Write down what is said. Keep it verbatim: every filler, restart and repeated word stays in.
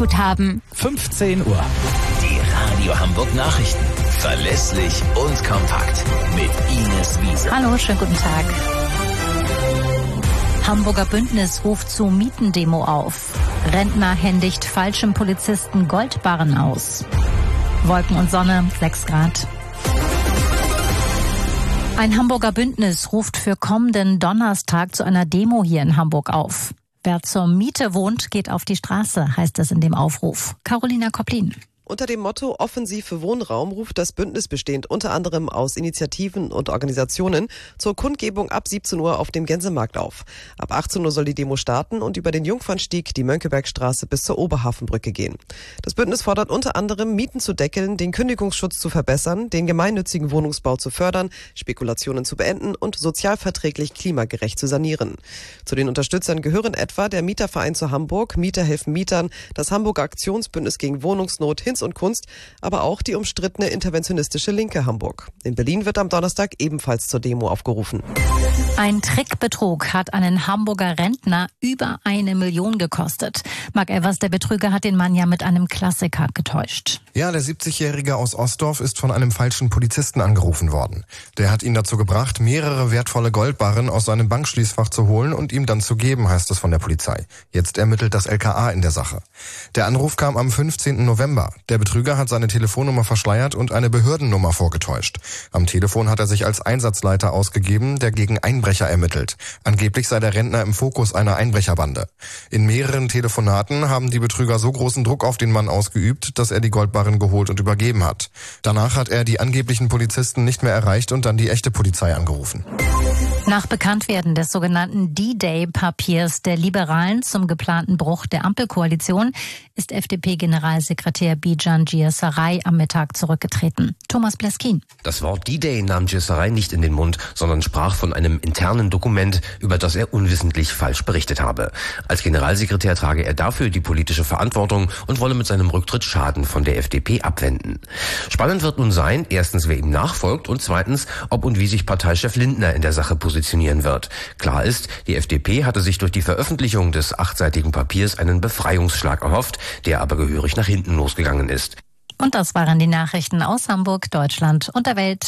Stadtgut haben. fünfzehn Uhr. Die Radio Hamburg Nachrichten. Verlässlich und kompakt. Mit Ines Wiese. Hallo, schönen guten Tag. Hamburger Bündnis ruft zu Mietendemo auf. Rentner händigt falschem Polizisten Goldbarren aus. Wolken und Sonne, sechs Grad. Ein Hamburger Bündnis ruft für kommenden Donnerstag zu einer Demo hier in Hamburg auf. Wer zur Miete wohnt, geht auf die Straße, heißt es in dem Aufruf. Carolina Koplin. Unter dem Motto Offensiv für Wohnraum ruft das Bündnis, bestehend unter anderem aus Initiativen und Organisationen, zur Kundgebung ab siebzehn Uhr auf dem Gänsemarkt auf. Ab achtzehn Uhr soll die Demo starten und über den Jungfernstieg, die Mönckebergstraße bis zur Oberhafenbrücke gehen. Das Bündnis fordert unter anderem, Mieten zu deckeln, den Kündigungsschutz zu verbessern, den gemeinnützigen Wohnungsbau zu fördern, Spekulationen zu beenden und sozialverträglich klimagerecht zu sanieren. Zu den Unterstützern gehören etwa der Mieterverein zu Hamburg, Mieter helfen Mietern, das Hamburger Aktionsbündnis gegen Wohnungsnot, Hinz und Kunst, aber auch die umstrittene interventionistische Linke Hamburg. In Berlin wird am Donnerstag ebenfalls zur Demo aufgerufen. Ein Trickbetrug hat einen Hamburger Rentner über eine Million gekostet. Marc Evers, der Betrüger, hat den Mann ja mit einem Klassiker getäuscht. Ja, der siebzigjährige aus Ostdorf ist von einem falschen Polizisten angerufen worden. Der hat ihn dazu gebracht, mehrere wertvolle Goldbarren aus seinem Bankschließfach zu holen und ihm dann zu geben, heißt es von der Polizei. Jetzt ermittelt das L K A in der Sache. Der Anruf kam am fünfzehnten November. Der Betrüger hat seine Telefonnummer verschleiert und eine Behördennummer vorgetäuscht. Am Telefon hat er sich als Einsatzleiter ausgegeben, der gegen Einbrecher ermittelt. Angeblich sei der Rentner im Fokus einer Einbrecherbande. In mehreren Telefonaten haben die Betrüger so großen Druck auf den Mann ausgeübt, dass er die Goldbarren geholt und übergeben hat. Danach hat er die angeblichen Polizisten nicht mehr erreicht und dann die echte Polizei angerufen. Nach Bekanntwerden des sogenannten D-Day-Papiers der Liberalen zum geplanten Bruch der Ampelkoalition ist F D P-Generalsekretär Bijan Giessaray am Mittag zurückgetreten. Thomas Bleskin. Das Wort D-Day nahm Giessaray nicht in den Mund, sondern sprach von einem internen Dokument, über das er unwissentlich falsch berichtet habe. Als Generalsekretär trage er dafür die politische Verantwortung und wolle mit seinem Rücktritt Schaden von der F D P abwenden. Spannend wird nun sein, erstens, wer ihm nachfolgt und zweitens, ob und wie sich Parteichef Lindner in der Sache positionieren wird. Klar ist, die F D P hatte sich durch die Veröffentlichung des achtseitigen Papiers einen Befreiungsschlag erhofft, der aber gehörig nach hinten losgegangen ist. Und das waren die Nachrichten aus Hamburg, Deutschland und der Welt.